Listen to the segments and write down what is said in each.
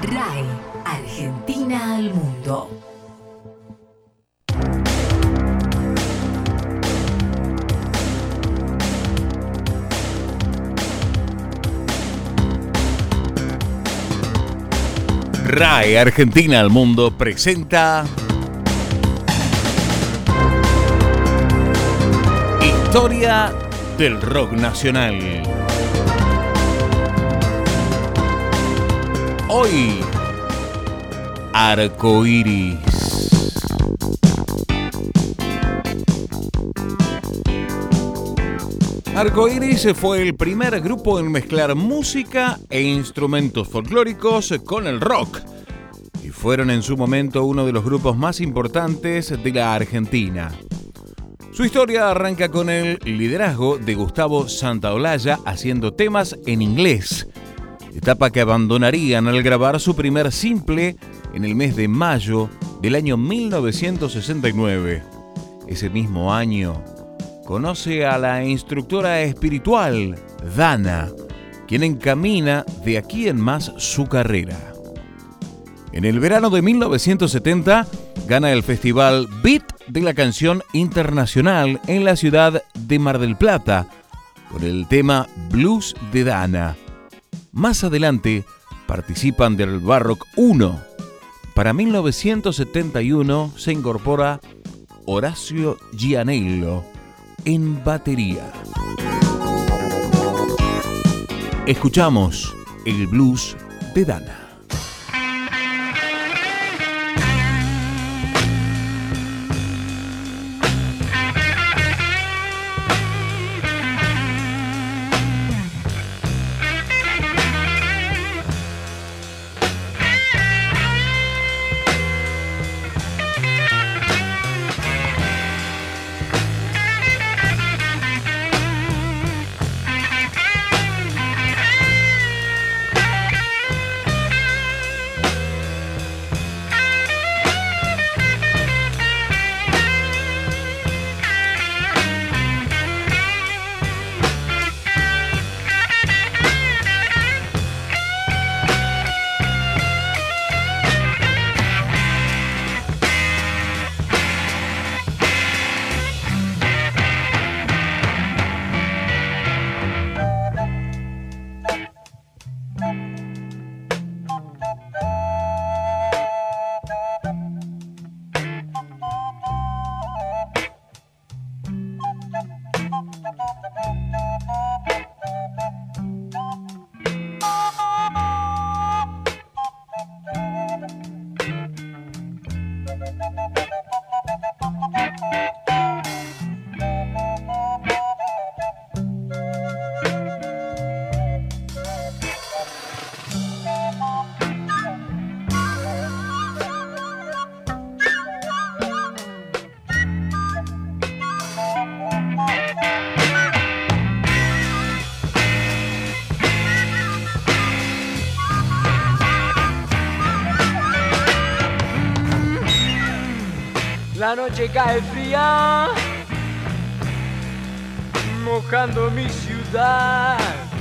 RAI, Argentina al mundo. RAI, Argentina al mundo presenta Historia del rock nacional. Hoy, Arcoíris. Arcoíris fue el primer grupo en mezclar música e instrumentos folclóricos con el rock, y fueron en su momento uno de los grupos más importantes de la Argentina. Su historia arranca con el liderazgo de Gustavo Santaolalla haciendo temas en inglés, etapa que abandonarían al grabar su primer simple en el mes de mayo del año 1969. Ese mismo año conoce a la instructora espiritual Dana, quien encamina de aquí en más su carrera. En el verano de 1970 gana el festival Beat de la Canción Internacional en la ciudad de Mar del Plata con el tema Blues de Dana. Más adelante participan del Barrock 1. Para 1971 se incorpora Horacio Gianello en batería. Escuchamos el Blues de Dana. La noche cae fría, mojando mi ciudad.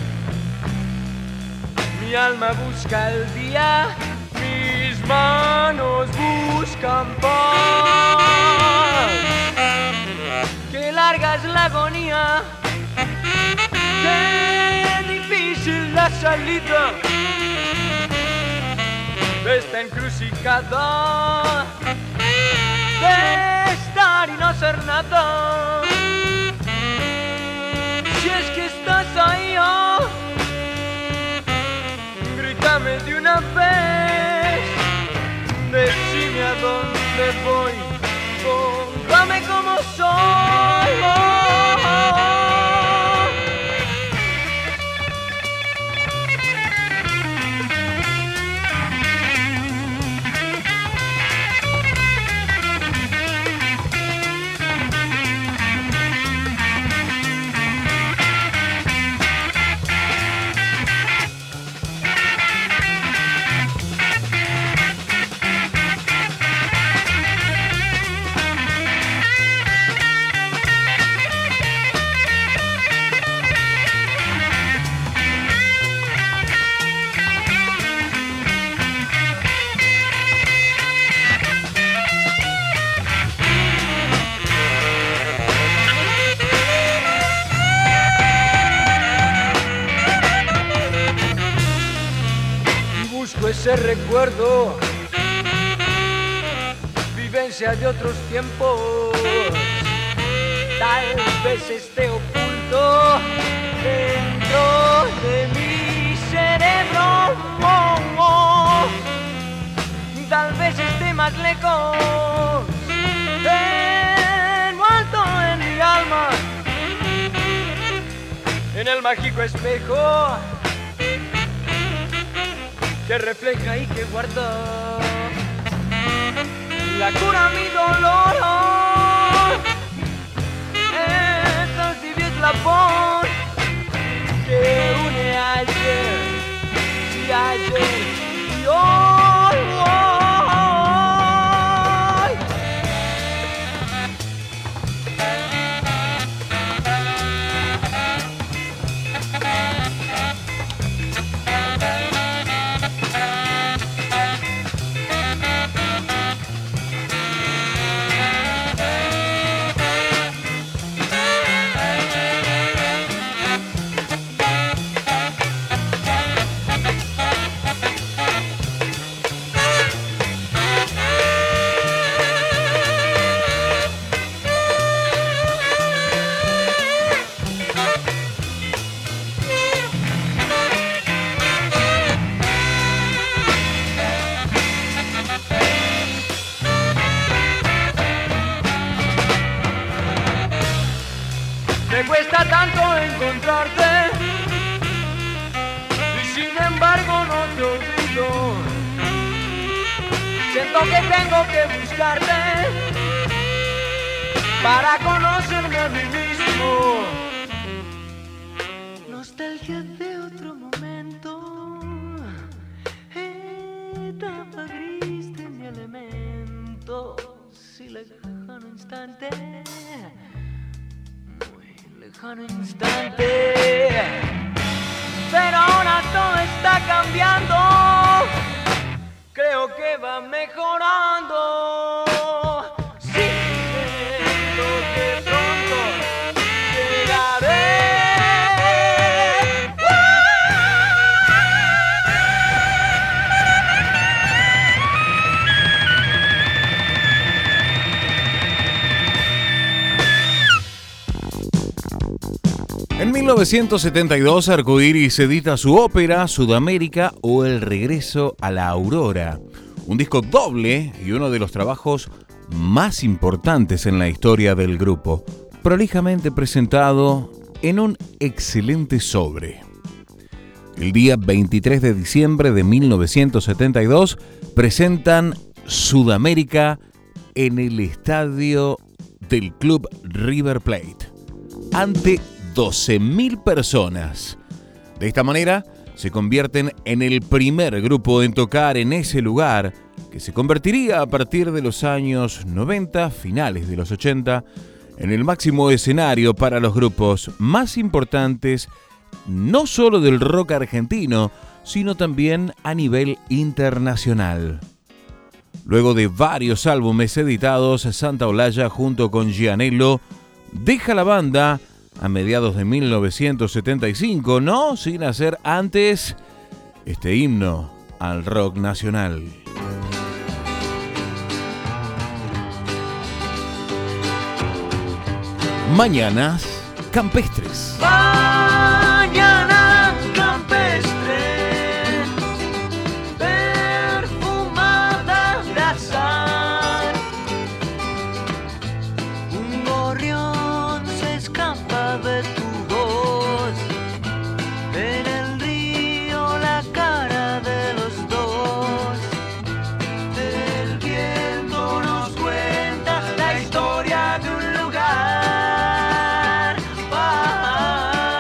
Mi alma busca el día, mis manos buscan paz. Qué larga es la agonía, qué difícil la salida de esta encrucijada de estar y no hacer nada. Si es que estás ahí, oh, grítame de una vez, decime a dónde voy, póngame como soy, oh, oh, oh. busco ese recuerdo, vivencia de otros tiempos. Tal vez esté oculto dentro de mi cerebro. Tal vez esté más lejos, envuelto en mi alma, en el mágico espejo que refleja y que guarda la cura a mi dolor. Esta tibia eslabón que une ayer y ayer y hoy. Me cuesta tanto encontrarte y sin embargo no te olvido. Siento que tengo que buscarte para conocerme a mí mismo. Nostalgia de otro momento, etapa gris de mi elemento, si lejano instante, lejano instante, pero ahora todo está cambiando, creo que va mejorando. Siento que pronto llegaré. En 1972, Arcoiris edita su ópera Sudamérica o El regreso a la aurora, un disco doble y uno de los trabajos más importantes en la historia del grupo, prolijamente presentado en un excelente sobre. El día 23 de diciembre de 1972 presentan Sudamérica en el estadio del club River Plate, ante 12.000 personas. De esta manera, se convierten en el primer grupo en tocar en ese lugar, que se convertiría a partir de los años 90, finales de los 80, en el máximo escenario para los grupos más importantes, no solo del rock argentino, sino también a nivel internacional. Luego de varios álbumes editados, Santa Olalla junto con Gianello deja la banda a mediados de 1975, no sin hacer antes este himno al rock nacional. Mañanas campestres. Mañana campestre, perfumada de azar. Un gorrión se escapa de tu voz. En el río la cara de los dos. El viento nos cuenta la historia de un lugar.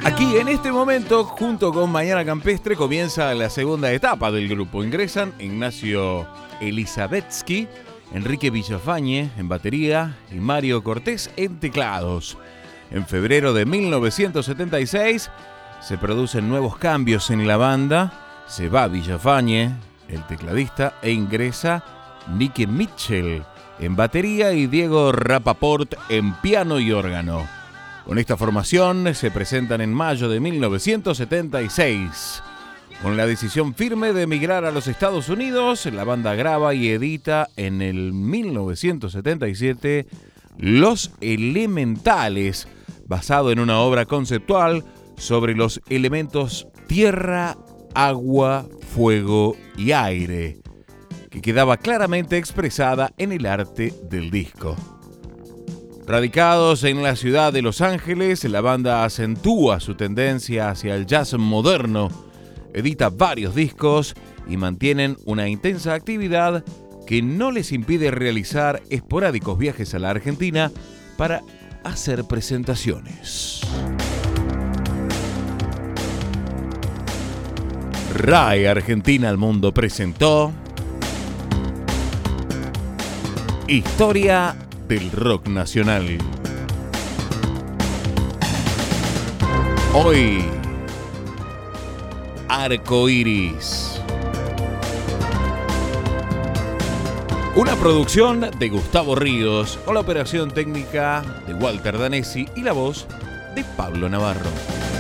Aquí en este momento, junto con Mañana Campestre, comienza la segunda etapa del grupo. Ingresan Ignacio Elizabetsky, Enrique Villafañe en batería y Mario Cortés en teclados. En febrero de 1976 se producen nuevos cambios en la banda. Se va Villafañe, el tecladista, e ingresa Nicky Mitchell en batería y Diego Rapaport en piano y órgano. Con esta formación se presentan en mayo de 1976. Con la decisión firme de emigrar a los Estados Unidos, la banda graba y edita en el 1977 Los Elementales, basado en una obra conceptual sobre los elementos tierra, agua, fuego y aire, que quedaba claramente expresada en el arte del disco. Radicados en la ciudad de Los Ángeles, la banda acentúa su tendencia hacia el jazz moderno, edita varios discos y mantienen una intensa actividad que no les impide realizar esporádicos viajes a la Argentina para hacer presentaciones. RAI Argentina al Mundo presentó Historia del rock nacional. Hoy, Arco Iris. Una producción de Gustavo Ríos con la operación técnica de Walter Danesi y la voz de Pablo Navarro.